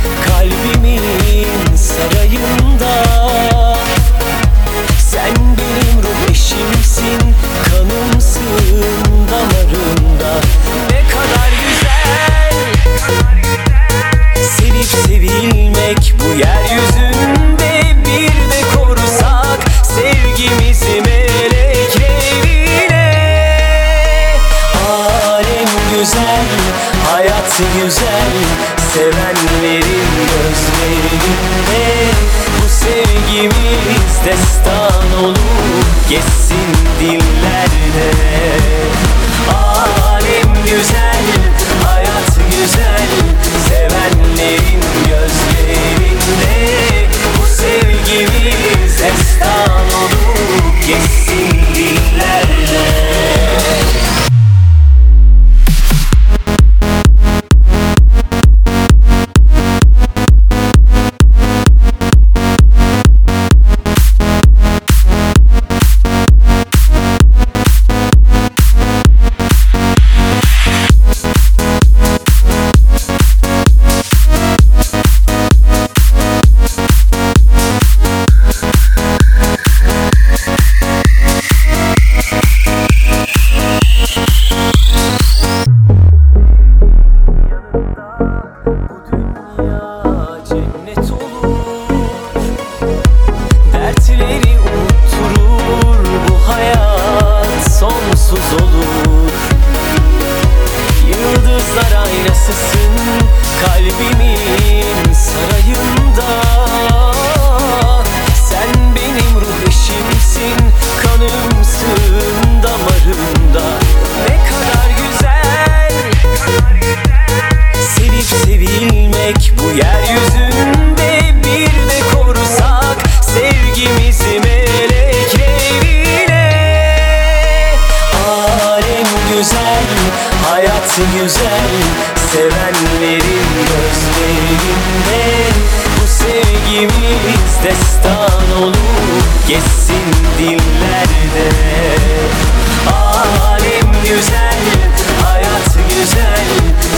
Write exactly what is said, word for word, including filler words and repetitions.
kalbimin sarayında. Sen benim ruh eşimsin, kanımsın damarımda. Ne kadar güzel sevip sevilmek bu yeryüzünde. Bir de korusak sevgimizi melek evine. Alem güzel, hayat güzel, sevenlerin gözlerinde. Bu sevgimiz destan olup geçsin dillerde. Alem güzel, hayat güzel, sevenlerin gözlerinde. Bu sevgimiz destan olup geçsin dillerde. Dertleri unutturur, bu hayat sonsuz olur. Yıldızlar aynasısın kalbimin sarayında. Sen benim ruh eşimsin, kanımsın damarımda. Ne kadar güzel sevip sevilmek bu yeryüzünde. Bir de korusak sevgimizi melek evine. Alem güzel, hayat güzel, sevenlerin gözlerinde. Bu sevgimiz destan olup geçsin dillerde. Alem güzel, hayat güzel,